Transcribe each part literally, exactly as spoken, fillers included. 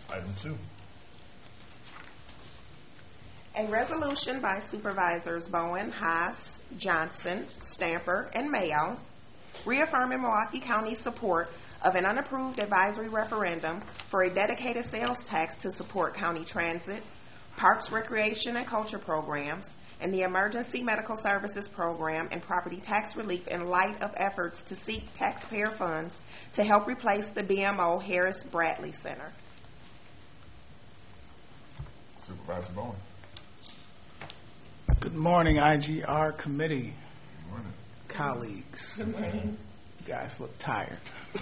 Item two. A resolution by Supervisors Bowen, Haas, Johnson, Stamper, and Mayo reaffirming Milwaukee County's support of an unapproved advisory referendum for a dedicated sales tax to support county transit, parks, recreation, and culture programs, and the Emergency Medical Services Program and property tax relief in light of efforts to seek taxpayer funds to help replace the B M O Harris Bradley Center. Supervisor Bowen. Good morning, I G R committee. Good morning. Colleagues. Good morning. You guys look tired.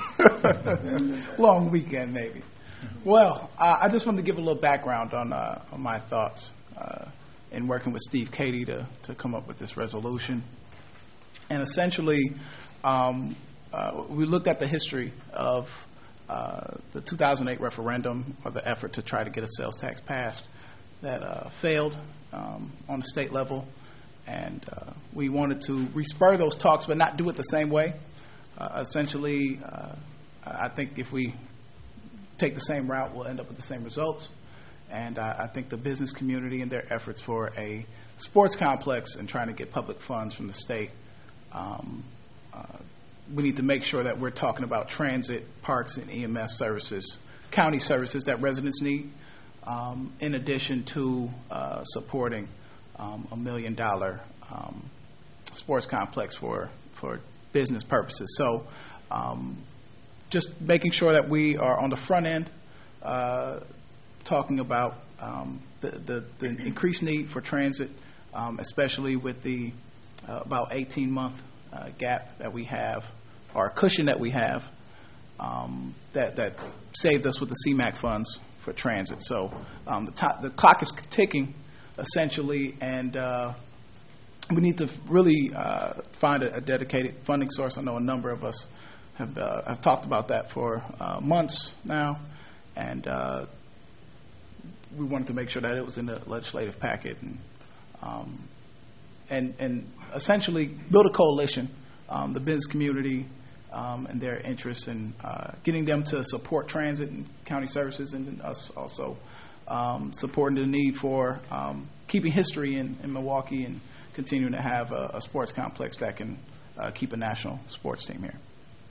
Long weekend, maybe. Well, uh, I just wanted to give a little background on, uh, on my thoughts uh, in working with Steve Cady to, to come up with this resolution. And essentially, um, uh, we looked at the history of uh, the two thousand eight referendum, or the effort to try to get a sales tax passed, that uh, failed um, on the state level. And uh, we wanted to respur those talks, but not do it the same way. Uh, essentially, uh, I think if we take the same route, we'll end up with the same results. And uh, I think the business community and their efforts for a sports complex and trying to get public funds from the state, um, uh, we need to make sure that we're talking about transit, parks, and E M S services, county services that residents need, um, in addition to uh, supporting um, a million dollar um, sports complex for, for business purposes. So um, just making sure that we are on the front end uh, talking about um, the, the, the increased need for transit, um, especially with the uh, about eighteen month uh, gap that we have, or cushion that we have, um, that, that saved us with the C MAC funds for transit. So um, the, top, the clock is ticking, essentially, and uh, we need to really uh, find a, a dedicated funding source. I know a number of us have, uh, have talked about that for uh, months now, and uh, we wanted to make sure that it was in the legislative packet, and um, and, and essentially build a coalition, um, the business community um, and their interests in uh, getting them to support transit and county services, and then us also um, supporting the need for um, keeping history in, in Milwaukee and continuing to have a, a sports complex that can uh, keep a national sports team here.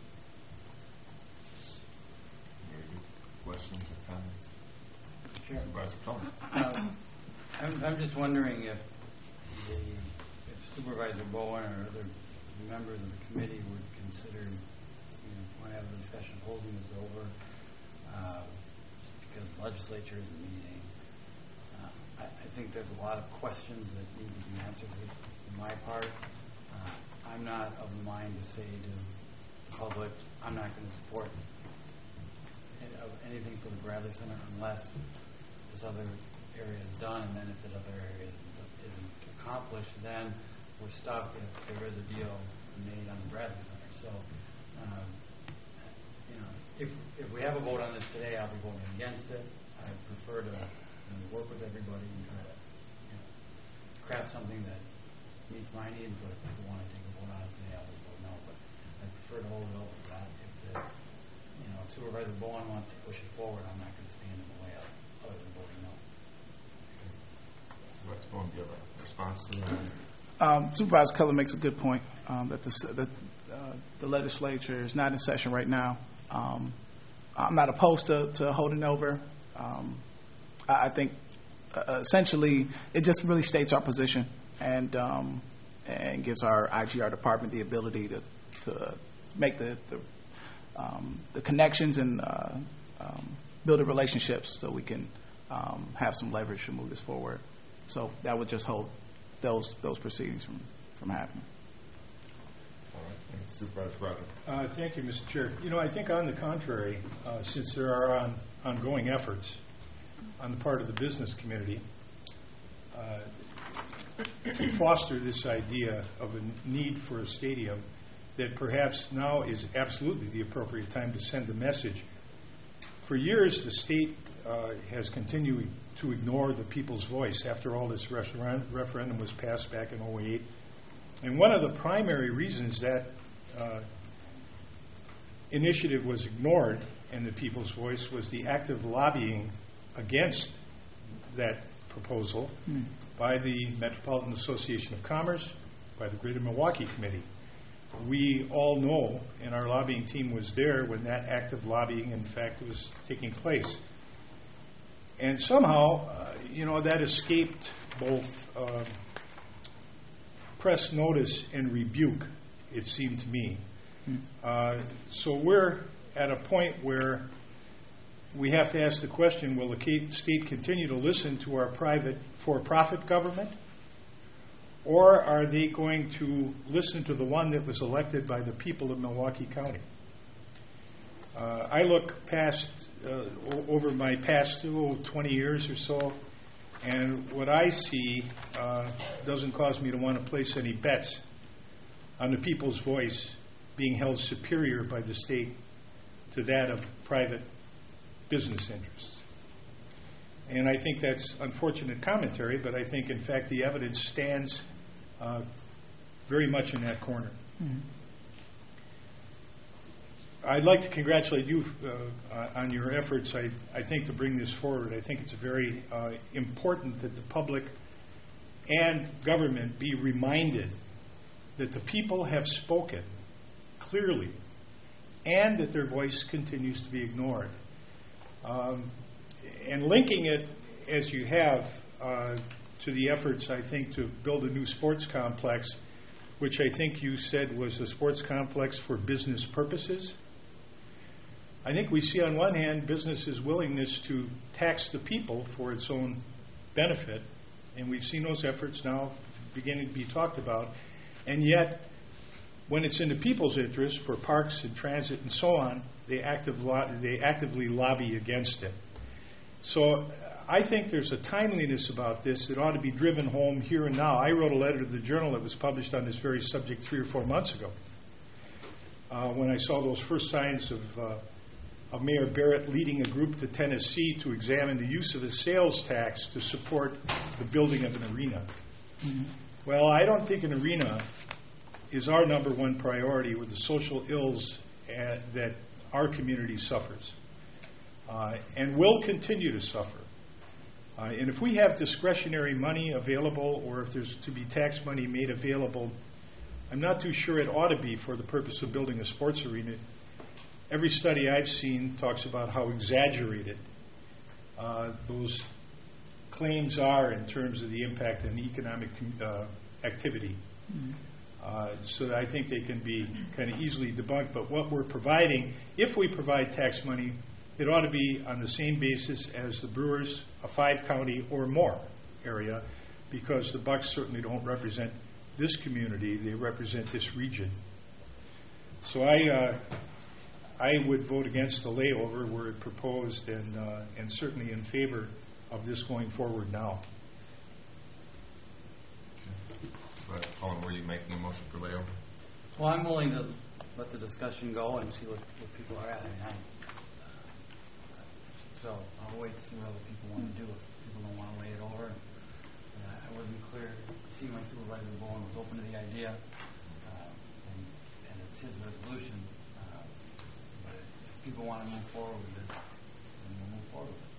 Very good. Questions or comments? Sure. Supervisor Plum. Um, I'm, I'm just wondering if the if Supervisor Bowen or other members of the committee would consider, you know, whenever the session holding is over, uh, because the legislature is meeting. Uh, I, I think there's a lot of questions that need to be answered. At least on my part, uh, I'm not of the mind to say to the public, I'm not going to support anything for the Bradley Center unless this other area is done, and then if that other area isn't accomplished, then we're stuck if there is a deal made on the Bradley Center. So, um, you know, if if we have a vote on this today, I'll be voting against it. I prefer to you know, work with everybody and try to you know, craft something that meets my needs. But if we want to take a vote on it today, I'll just vote no. But I prefer to hold it over for that. If the you know, if Supervisor Bowen wants to push it forward, I'm not going to stand in the way of other than voting no. Supervisor Bowen, do you have a response to that? Um, Supervisor Keller makes a good point um, that the, the, uh, the legislature is not in session right now. Um, I'm not opposed to, to holding over. Um, I, I think uh, essentially it just really states our position and um, and gives our I G R department the ability to, to make the, the Um, the connections and uh, um, build the relationships so we can um, have some leverage to move this forward. So that would just hold those those proceedings from, from happening. All right. Thank you. Supervisor Broderick. Uh, thank you, Mister Chair. You know, I think on the contrary, uh, since there are on, ongoing efforts on the part of the business community uh, to foster this idea of a need for a stadium, that perhaps now is absolutely the appropriate time to send a message. For years, the state uh, has continued to ignore the people's voice. After all, this refer- referendum was passed back in oh eight. And one of the primary reasons that uh, initiative was ignored and the people's voice was the active lobbying against that proposal Hmm. by the Metropolitan Association of Commerce, by the Greater Milwaukee Committee. We all know, and our lobbying team was there when that active lobbying, in fact, was taking place. And somehow, uh, you know, that escaped both uh, press notice and rebuke, it seemed to me. Hmm. Uh, so we're at a point where we have to ask the question, will the state continue to listen to our private for-profit government? Or are they going to listen to the one that was elected by the people of Milwaukee County? Uh, I look past, uh, o- over my past oh, twenty years or so, and what I see uh, doesn't cause me to want to place any bets on the people's voice being held superior by the state to that of private business interests. And I think that's unfortunate commentary, but I think, in fact, the evidence stands uh, very much in that corner. Mm-hmm. I'd like to congratulate you uh, on your efforts, I, I think, to bring this forward. I think it's very uh, important that the public and government be reminded that the people have spoken clearly and that their voice continues to be ignored. Um, and linking it, as you have, uh, to the efforts, I think, to build a new sports complex, which I think you said was a sports complex for business purposes. I think we see on one hand business's willingness to tax the people for its own benefit, and we've seen those efforts now beginning to be talked about. And yet, when it's in the people's interest for parks and transit and so on, they, active lo- they actively lobby against it. So I think there's a timeliness about this that ought to be driven home here and now. I wrote a letter to the Journal that was published on this very subject three or four months ago uh, when I saw those first signs of, uh, of Mayor Barrett leading a group to Tennessee to examine the use of a sales tax to support the building of an arena. Mm-hmm. Well, I don't think an arena is our number one priority with the social ills uh, that our community suffers uh, and will continue to suffer. Uh, and if we have discretionary money available, or if there's to be tax money made available, I'm not too sure it ought to be for the purpose of building a sports arena. Every study I've seen talks about how exaggerated uh, those claims are in terms of the impact on economic uh, activity. Mm-hmm. Uh, so that I think they can be kind of easily debunked. But what we're providing, if we provide tax money, it ought to be on the same basis as the Brewers, a five-county or more area, because the Bucks certainly don't represent this community; they represent this region. So I, uh, I would vote against the layover were it proposed, and uh, and certainly in favor of this going forward now. But, Colin, were you making a motion for layover? Well, I'm willing to let the discussion go and see what, what people are at. I mean, I, so I'll wait to see what other people want to do. If people don't want to lay it over, uh, I wasn't clear. It seemed like Supervisor Bowen was open to the idea, uh, and, and it's his resolution. Uh, but if people want to move forward with this, then we'll move forward with it.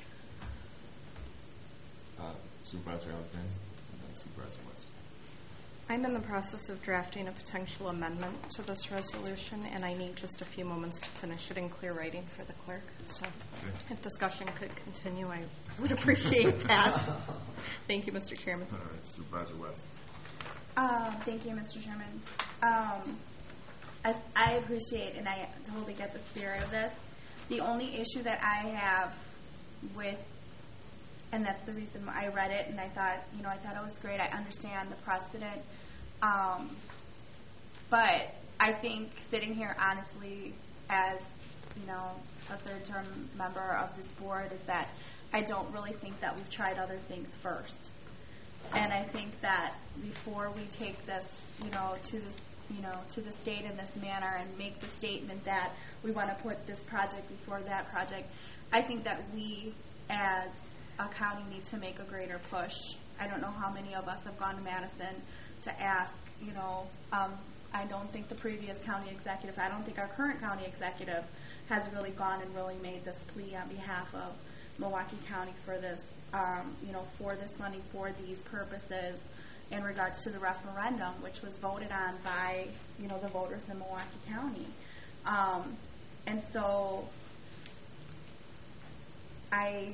Uh, Supervisor Alexander and then Supervisor West. I'm in the process of drafting a potential amendment to this resolution, and I need just a few moments to finish it in clear writing for the clerk. So Okay. if discussion could continue, I would appreciate that. Thank you, Mister Chairman. All right, Supervisor West. Uh, thank you, Mister Chairman. Um, I, I appreciate and I totally get the spirit of this. The only issue that I have with, and that's the reason I read it, and I thought, you know, I thought it was great. I understand the precedent. Um, but I think sitting here honestly as, you know, a third-term member of this board is that I don't really think that we've tried other things first. And I think that before we take this, you know, to this, you know, to the state in this manner and make the statement that we want to put this project before that project, I think that we as a county need to make a greater push. I don't know how many of us have gone to Madison to ask, you know, um, I don't think the previous county executive, I don't think our current county executive has really gone and really made this plea on behalf of Milwaukee County for this, um, you know, for this money, for these purposes in regards to the referendum, which was voted on by, you know, the voters in Milwaukee County. Um, and so I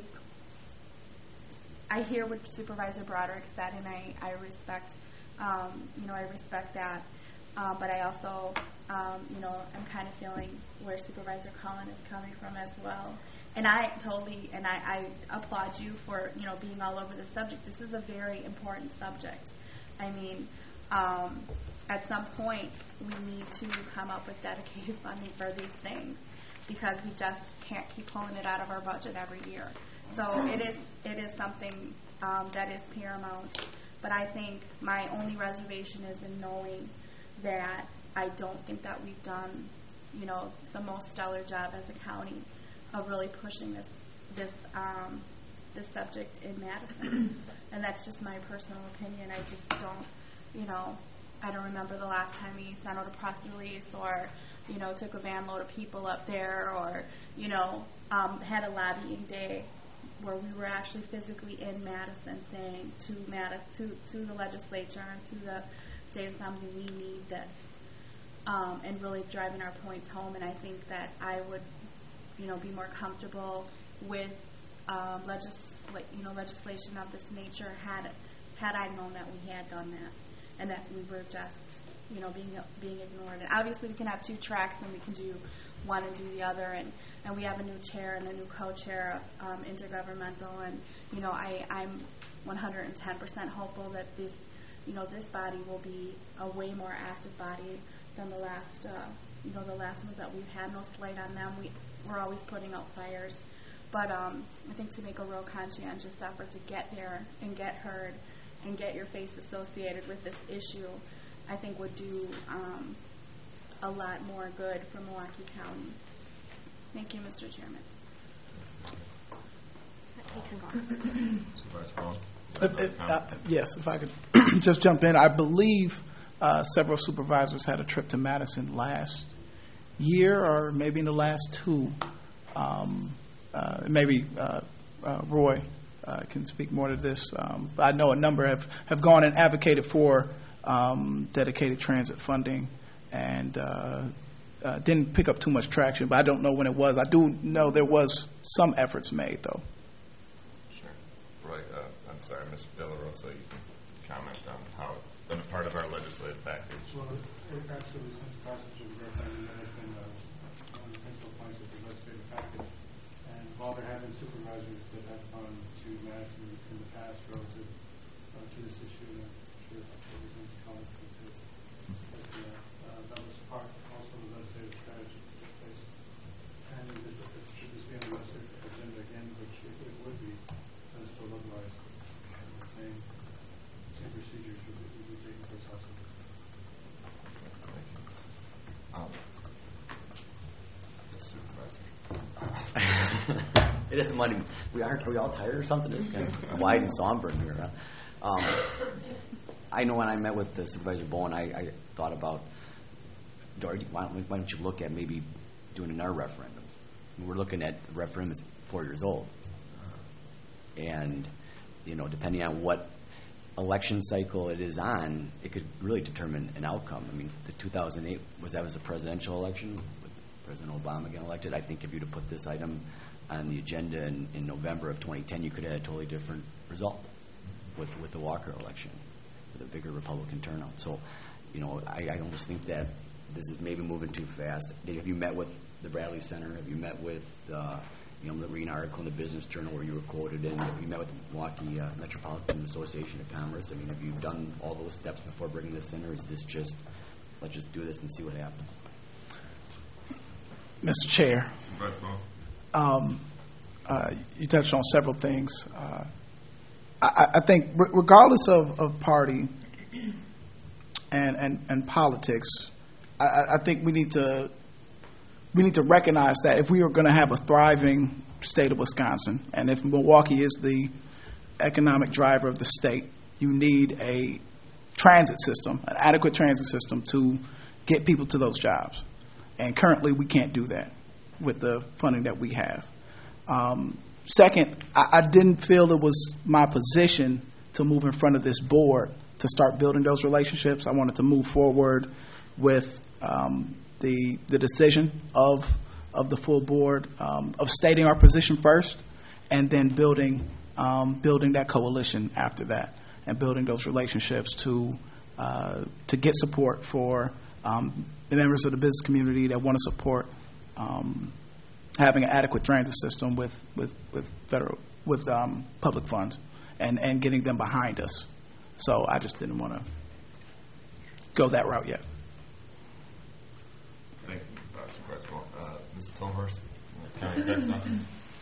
I hear what Supervisor Broderick said, and I, I respect, um, you know, I respect that. Uh, but I also, um, you know, I'm kind of feeling where Supervisor Cullen is coming from as well. And I totally, and I, I applaud you for, you know, being all over the subject. This is a very important subject. I mean, um, at some point, we need to come up with dedicated funding for these things because we just can't keep pulling it out of our budget every year. So it is, it is something um, that is paramount. But I think my only reservation is in knowing that I don't think that we've done, you know, the most stellar job as a county of really pushing this this um, this subject in Madison. And that's just my personal opinion. I just don't, you know, I don't remember the last time we sent out a press release or, you know, took a van load of people up there or, you know, um, had a lobbying day where we were actually physically in Madison saying to Madison, to, to the legislature and to the state assembly, we need this, um, and really driving our points home. And I think that I would, you know, be more comfortable with um, legisla- you know, legislation of this nature had had I known that we had done that and that we were just, you know, being being ignored. And obviously, we can have two tracks and we can do one and do the other. And, and we have a new chair and a new co-chair of um, intergovernmental. And you know, I I'm one hundred ten percent hopeful that this, you know, this body will be a way more active body than the last, uh, you know, the last ones that we've had. No slight on them. We, we're always putting out fires. But um, I think to make a real conscientious effort to get there and get heard and get your face associated with this issue, I think would do um, a lot more good for Milwaukee County. Thank you, Mister Chairman. He can go. Supervisor Bowen? If- if- uh, Yes, if I could just jump in. I believe uh, several supervisors had a trip to Madison last year or maybe in the last two. Um, uh, Maybe uh, uh, Roy uh, can speak more to this. Um, I know a number have, have gone and advocated for um, dedicated transit funding and uh, uh, didn't pick up too much traction, but I don't know when it was. I do know there was some efforts made, though. Sure. Roy, uh, I'm sorry, Mister De La Rosa, you can comment on how it's been a part of our legislative package. Well, it, it absolutely, since the passage of the referendum, that has been uh, one of the principal points of the legislative package. And while there have been supervisors that have gone to Madison in the past relative uh, to this issue, and I'm sure Representative Collins can say that uh, uh, that was part also of the legislative strategy that took place. And if, if, should this be on the legislative agenda again, which it, it would be, then it's still otherwise uh, the same same procedures would be, would be taking place also. Thank you. Um, Supervisor. It isn't money. We are, are we all tired or something? It's kind of wide and somber in here. Huh? Um, I know when I met with the Supervisor Bowen, I, I thought about, Dory, why don't, why don't you look at maybe doing another referendum? We're looking at the referendum is four years old. And, you know, depending on what election cycle it is on, it could really determine an outcome. I mean, the two thousand eight, was that was a presidential election with President Obama getting elected. I think if you'd have put this item on the agenda in, in November of twenty ten, you could have had a totally different result with, with the Walker election, with a bigger Republican turnout. So, you know, I, I almost think that this is maybe moving too fast. Have you met with the Bradley Center? Have you met with, uh, you know, reading an article in the Business Journal where you were quoted in? Have you met with the Milwaukee uh, Metropolitan Association of Commerce? I mean, have you done all those steps before bringing this in, or is this just, let's just do this and see what happens? Mister Chair, Supervisor Bowen? um, uh, you touched on several things. Uh, I, I think re- regardless of, of party and, and, and politics, I, I think we need to we need to recognize that if we are going to have a thriving state of Wisconsin, and if Milwaukee is the economic driver of the state, you need a transit system, an adequate transit system to get people to those jobs. And currently, we can't do that with the funding that we have. Um, second, I, I didn't feel it was my position to move in front of this board to start building those relationships. I wanted to move forward with um, the the decision of of the full board, um, of stating our position first, and then building um, building that coalition after that, and building those relationships to uh, to get support for um, the members of the business community that want to support um, having an adequate transit system with with with federal with um, public funds, and and getting them behind us. So I just didn't want to go that route yet. Thank you, uh, Supervisor Bowen. Uh, Miz Tolhurst, County Exec's Office.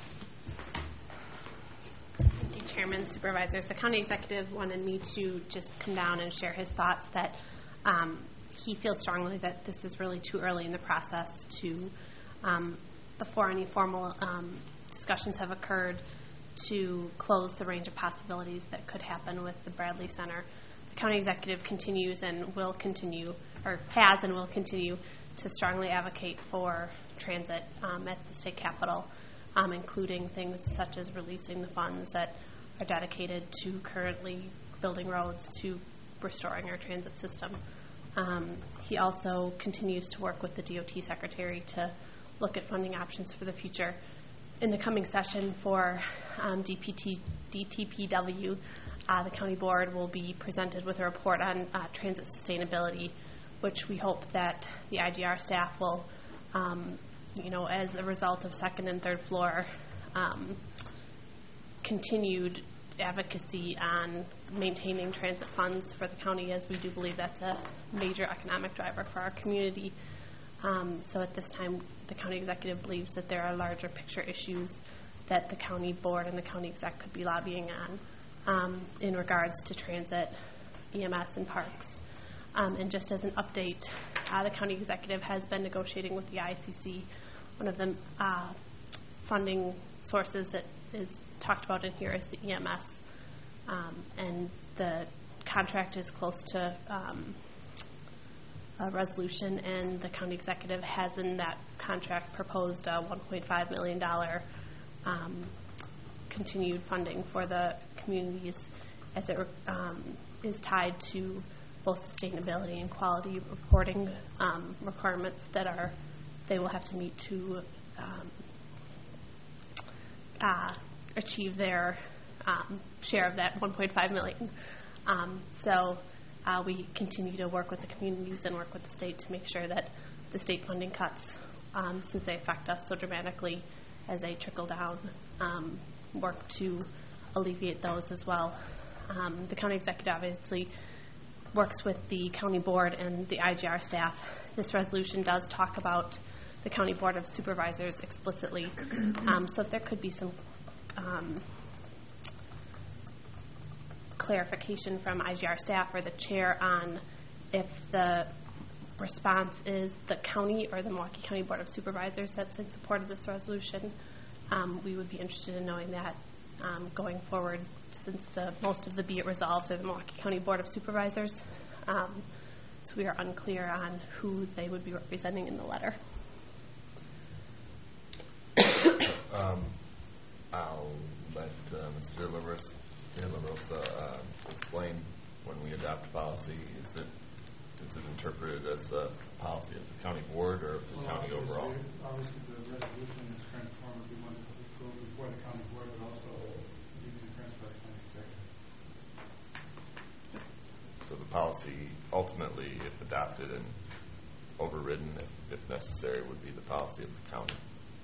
Thank you, Chairman, Supervisors. The County Executive wanted me to just come down and share his thoughts that um, he feels strongly that this is really too early in the process to, um, before any formal um, discussions have occurred, to close the range of possibilities that could happen with the Bradley Center. The County Executive continues and will continue, or has and will continue, to strongly advocate for transit um, at the state capitol, um, including things such as releasing the funds that are dedicated to currently building roads, to restoring our transit system. Um, he also continues to work with the D O T Secretary to look at funding options for the future. In the coming session for um, D P T, D T P W, uh, the County Board will be presented with a report on uh, transit sustainability, which we hope that the I G R staff will, um, you know, as a result of second and third floor um, continued advocacy on maintaining transit funds for the county, as we do believe that's a major economic driver for our community. Um, so at this time, the County Executive believes that there are larger picture issues that the County Board and the County Exec could be lobbying on um, in regards to transit, E M S, and parks. Um, and just as an update, uh, the County Executive has been negotiating with the I C C. One of the uh, funding sources that is talked about in here is the E M S. Um, and the contract is close to um, a resolution, and the County Executive has in that contract proposed a one point five million dollars um, continued funding for the communities, as it um, is tied to both sustainability and quality reporting um, requirements that are they will have to meet to um, uh, achieve their um, share of that one point five million dollars. Um, so uh, we continue to work with the communities and work with the state to make sure that the state funding cuts, um, since they affect us so dramatically, as they trickle down, um, work to alleviate those as well. Um, the County Executive obviously works with the County Board and the I G R staff. This resolution does talk about the County Board of Supervisors explicitly. Um, so if there could be some um, clarification from I G R staff or the chair on if the response is the county or the Milwaukee County Board of Supervisors that's in support of this resolution, um, we would be interested in knowing that um, going forward, since the most of the be it resolves are the Milwaukee County Board of Supervisors. Um, so we are unclear on who they would be representing in the letter. um, I'll let uh, Mister De La Rosa, De La Rosa uh, explain when we adopt policy. Is it is it interpreted as a policy of the county board or of the well, county obviously, overall? Obviously, the resolution in its current form would be one that would go before the county board, but also be concurrence by the county executive. So the policy, ultimately, if adopted and overridden, if, if necessary, would be the policy of the county.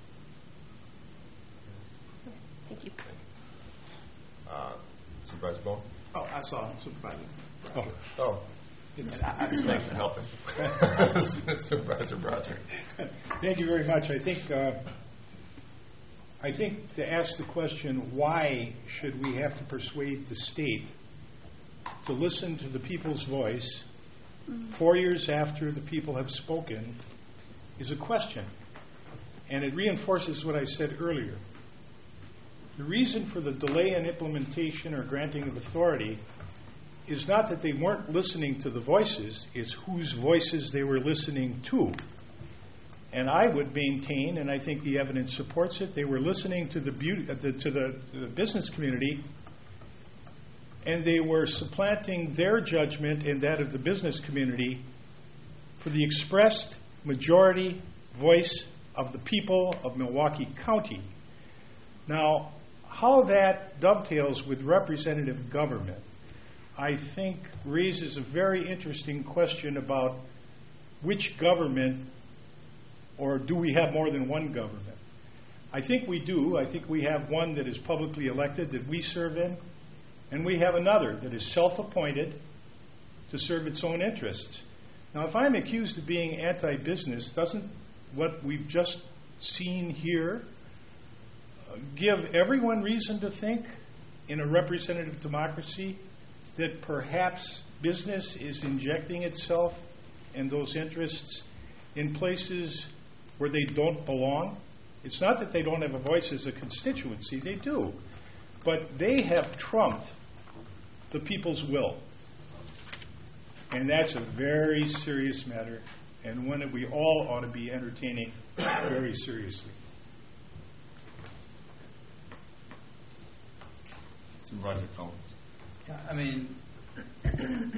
Thank you. Thank you. Uh, Supervisor Bone? Oh, I saw Supervisor. Oh, oh. It's, I, I Thanks for helping. Supervisor Broderick. Thank you very much. I think uh, I think to ask the question, why should we have to persuade the state to listen to the people's voice four years after the people have spoken, is a question. And it reinforces what I said earlier. The reason for the delay in implementation or granting of authority is not that they weren't listening to the voices, it's whose voices they were listening to. And I would maintain, and I think the evidence supports it, they were listening to the, beauty, uh, the, to the, the business community, and they were supplanting their judgment and that of the business community for the expressed majority voice of the people of Milwaukee County. Now, how that dovetails with representative government, I think raises a very interesting question about which government, or do we have more than one government? I think we do. I think we have one that is publicly elected that we serve in, and we have another that is self-appointed to serve its own interests. Now, if I'm accused of being anti-business, doesn't what we've just seen here uh, give everyone reason to think in a representative democracy that perhaps business is injecting itself and those interests in places where they don't belong? It's not that they don't have a voice as a constituency, they do. But they have trumped the people's will. And that's a very serious matter, and one that we all ought to be entertaining very seriously. Supervisor Collins. Yeah, I mean, uh,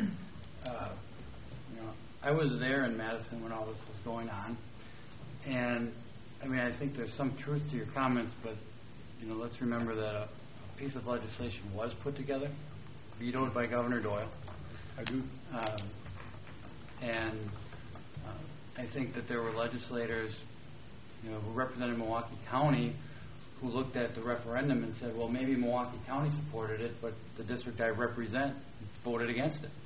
you know, I was there in Madison when all this was going on, and I mean, I think there's some truth to your comments, but you know, let's remember that a, a piece of legislation was put together, vetoed by Governor Doyle. I do. Um, and uh, I think that there were legislators, you know, who represented Milwaukee County, who looked at the referendum and said, well, maybe Milwaukee County supported it, but the district I represent voted against it.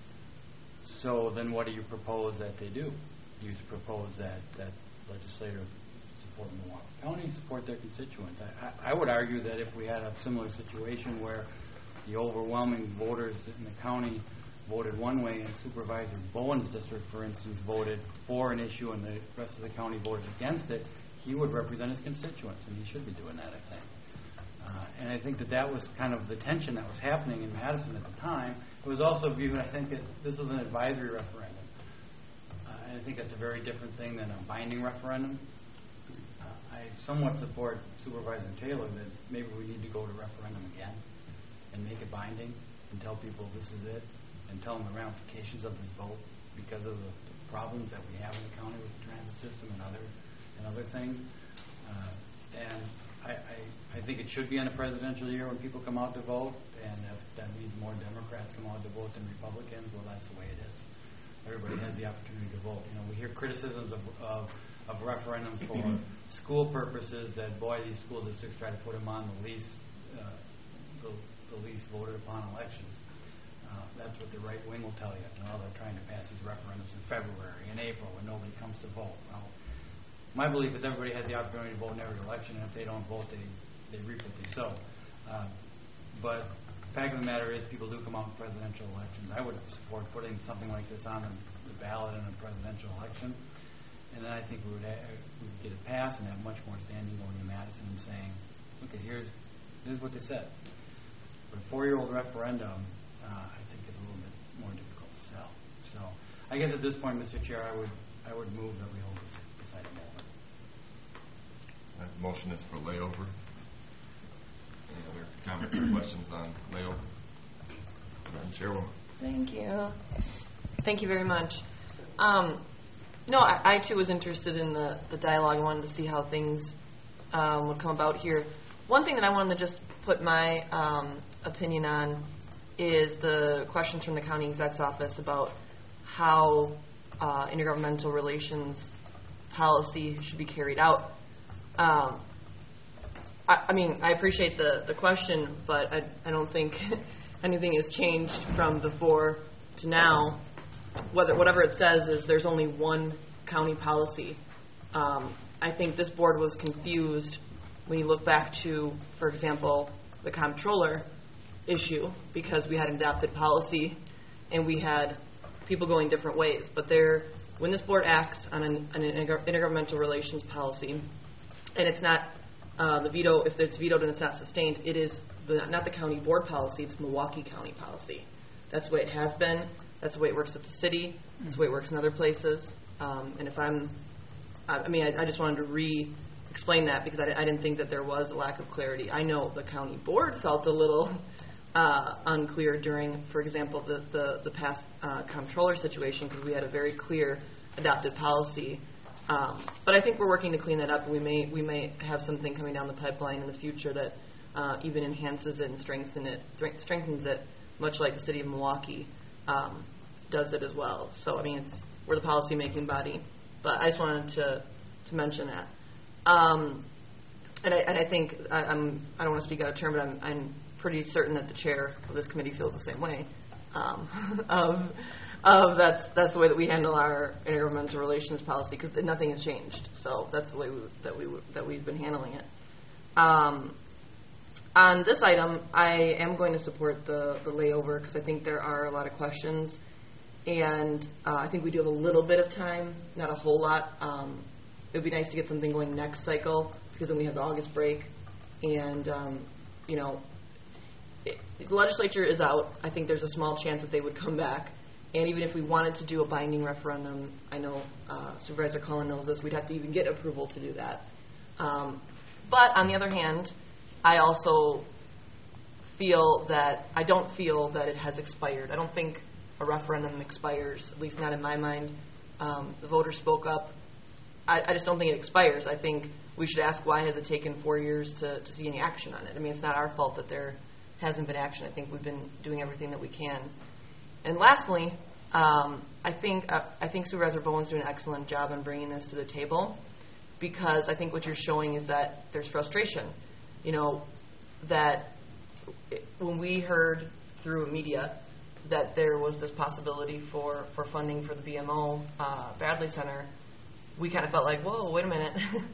So then what do you propose that they do? You propose that, that legislators support Milwaukee County, support their constituents. I, I would argue that if we had a similar situation where the overwhelming voters in the county voted one way and Supervisor Bowen's district, for instance, voted for an issue and the rest of the county voted against it, he would represent his constituents, and he should be doing that, I think. Uh, and I think that that was kind of the tension that was happening in Madison at the time. It was also viewed, I think, that this was an advisory referendum. Uh, and I think that's a very different thing than a binding referendum. Uh, I somewhat support Supervisor Taylor that maybe we need to go to referendum again and make it binding and tell people this is it, and tell them the ramifications of this vote because of the, the problems that we have in the county with the transit system and other and other things. Uh, and I, I, I think it should be in a presidential year when people come out to vote, and if that means more Democrats come out to vote than Republicans, well, that's the way it is. Everybody has the opportunity to vote. You know, we hear criticisms of, of, of referendums for school purposes that, boy, these school districts try to put them on the least, uh, the, the least voted upon elections. Uh, that's what the right wing will tell you. You know, they're trying to pass these referendums in February and April when nobody comes to vote. Well, my belief is everybody has the opportunity to vote in every election, and if they don't vote, they, they reap what they sow. Um, but the fact of the matter is people do come out in presidential elections. I would support putting something like this on the ballot in a presidential election, and then I think we would, ha- we would get it passed and have much more standing going to Madison and saying, okay, here's, here's what they said. But a four-year-old referendum, Uh, I think it's a little bit more difficult to sell. So, I guess at this point, Mister Chair, I would I would move that we hold this, this item over. That motion is for layover. Any other comments or questions on layover? Madam Chairwoman. Thank you. Thank you very much. Um, no, I, I too was interested in the, the dialogue. I wanted to see how things um, would come about here. One thing that I wanted to just put my um, opinion on is the questions from the county exec's office about how uh, intergovernmental relations policy should be carried out. Um, I, I mean, I appreciate the, the question, but I, I don't think anything has changed from before to now. Whether whatever it says is there's only one county policy. Um, I think this board was confused when you look back to, for example, the comptroller issue, because we had an adopted policy and we had people going different ways. But there, when this board acts on an, an intergovernmental relations policy, and it's not uh, the veto, if it's vetoed and it's not sustained, it is the, not the county board policy, it's Milwaukee County policy. That's the way it has been. That's the way it works at the city. That's the way it works in other places. Um, and if I'm, I, I mean, I, I just wanted to re-explain that because I, I didn't think that there was a lack of clarity. I know the county board felt a little uh, unclear during, for example, the, the, the past uh, comptroller situation because we had a very clear adopted policy. Um, but I think we're working to clean that up. We may we may have something coming down the pipeline in the future that uh, even enhances it and strengthens it, strengthens it, much like the city of Milwaukee um, does it as well. So I mean, it's, we're the policy-making body. But I just wanted to to mention that. Um, and I and I think I, I'm I don't want to speak out of turn, but I'm I'm pretty certain that the chair of this committee feels the same way. Um, of Of that's that's the way that we handle our intergovernmental relations policy because nothing has changed. So that's the way we, that we that we've been handling it. Um, on this item, I am going to support the the layover because I think there are a lot of questions, and uh, I think we do have a little bit of time, not a whole lot. Um, it would be nice to get something going next cycle because then we have the August break, and um, you know, it, the legislature is out. I think there's a small chance that they would come back. And even if we wanted to do a binding referendum, I know uh, Supervisor Cullen knows this, we'd have to even get approval to do that. Um, but on the other hand, I also feel that, I don't feel that it has expired. I don't think a referendum expires, at least not in my mind. Um, the voters spoke up. I, I just don't think it expires. I think we should ask why has it taken four years to, to see any action on it. I mean, it's not our fault that there hasn't been action. I think we've been doing everything that we can. And lastly, um, I think uh, I think Supervisor Bowen's doing an excellent job in bringing this to the table because I think what you're showing is that there's frustration. You know, that it, when we heard through media that there was this possibility for, for funding for the B M O uh, Bradley Center, we kind of felt like, whoa, wait a minute.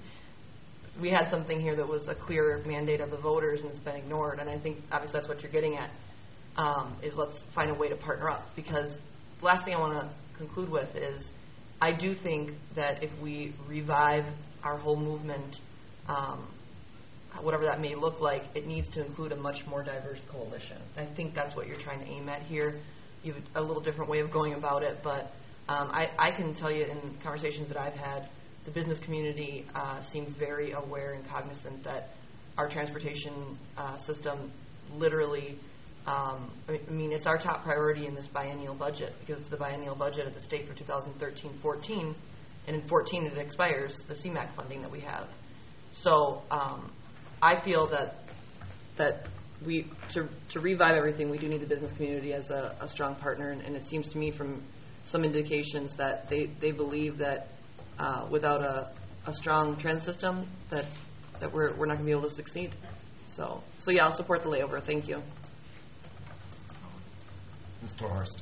We had something here that was a clear mandate of the voters and it's been ignored. And I think obviously that's what you're getting at. Um, is let's find a way to partner up because the last thing I want to conclude with is I do think that if we revive our whole movement, um, whatever that may look like, it needs to include a much more diverse coalition. I think that's what you're trying to aim at here. You have a little different way of going about it, but um, I, I can tell you in conversations that I've had, the business community uh, seems very aware and cognizant that our transportation uh, system literally Um, I mean, it's our top priority in this biennial budget because it's the biennial budget of the state for two thousand thirteen fourteen, and in fourteen it expires, the C MAC funding that we have. So um, I feel that that we to, to revive everything, we do need the business community as a, a strong partner, and, and it seems to me from some indications that they, they believe that uh, without a, a strong transit system that that we're, we're not going to be able to succeed. So, so yeah, I'll support the layover. Thank you. Miz Torhorst.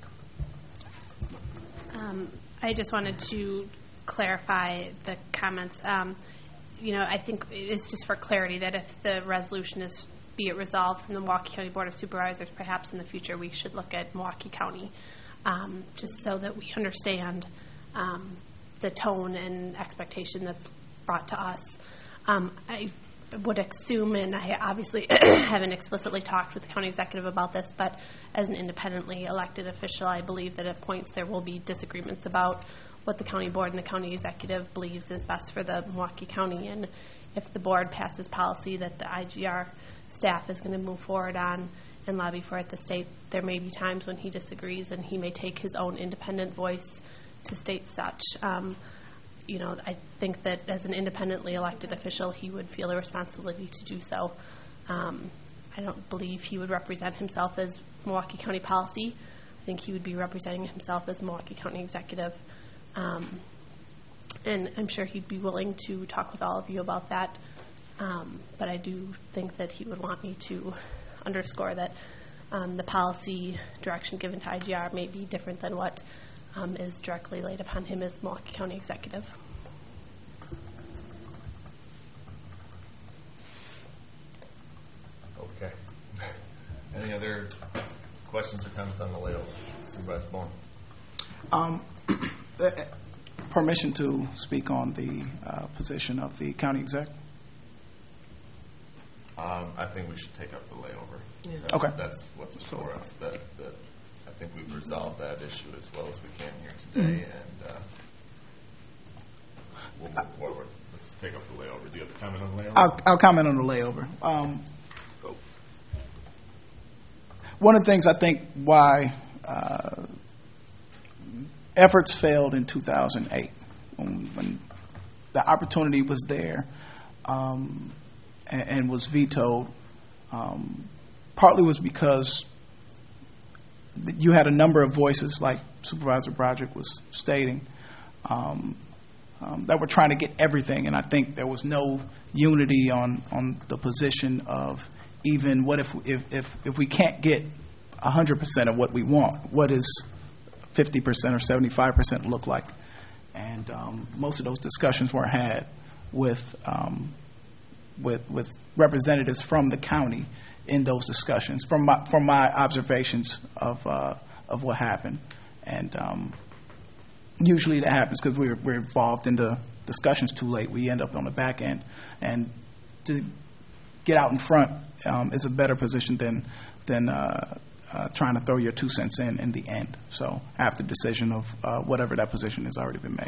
Um, I just wanted to clarify the comments. Um, you know, I think it is just for clarity that if the resolution is, be it resolved from the Milwaukee County Board of Supervisors, perhaps in the future we should look at Milwaukee County, um, just so that we understand um, the tone and expectation that's brought to us. Um, I would assume, and I obviously haven't explicitly talked with the county executive about this, but as an independently elected official, I believe that at points there will be disagreements about what the county board and the county executive believes is best for the Milwaukee County. And if the board passes policy that the I G R staff is going to move forward on and lobby for at the state, there may be times when he disagrees and he may take his own independent voice to state such. Um, You know, I think that as an independently elected official, he would feel a responsibility to do so. Um, I don't believe he would represent himself as Milwaukee County policy. I think he would be representing himself as Milwaukee County executive. Um, and I'm sure he'd be willing to talk with all of you about that. Um, but I do think that he would want me to underscore that um, the policy direction given to I G R may be different than what Um, is directly laid upon him as Milwaukee County executive. Okay. Any other questions or comments on the layover? Supervisor Bowen. Um, permission to speak on the uh, position of the county exec? Um, I think we should take up the layover. Yeah. That's, Okay. That's what's before us. That, that I think we've resolved that issue as well as we can here today, and uh, we'll move forward. Let's take up the layover. Do you have a comment on the layover? I'll, I'll comment on the layover. Um, one of the things I think why uh, efforts failed in two thousand eight, when, when the opportunity was there um, and, and was vetoed, um, partly was because you had a number of voices, like Supervisor Broderick was stating, um, um, that were trying to get everything, and I think there was no unity on, on the position of even what if if if, if we can't get one hundred percent of what we want, what is fifty percent or seventy-five percent look like? And um, most of those discussions were had with um, with with representatives from the county in those discussions, from my from my observations of uh, of what happened. And um, usually that happens because we're we're involved in the discussions too late. We end up on the back end, and to get out in front um, is a better position than than uh, uh, trying to throw your two cents in in the end. So after decision of uh, whatever that position has already been made.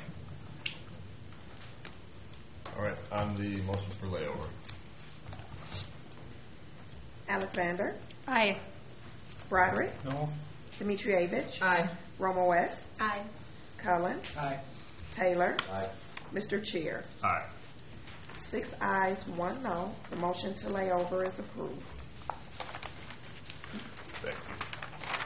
All right, on the motions for layover. Alexander, Aye. Broderick, No? Dimitrievich, Aye. Roma West, Aye. Cullen, Aye. Taylor, Aye. Mister Chair. Aye. Six ayes, one no. The motion to lay over is approved. Thank you.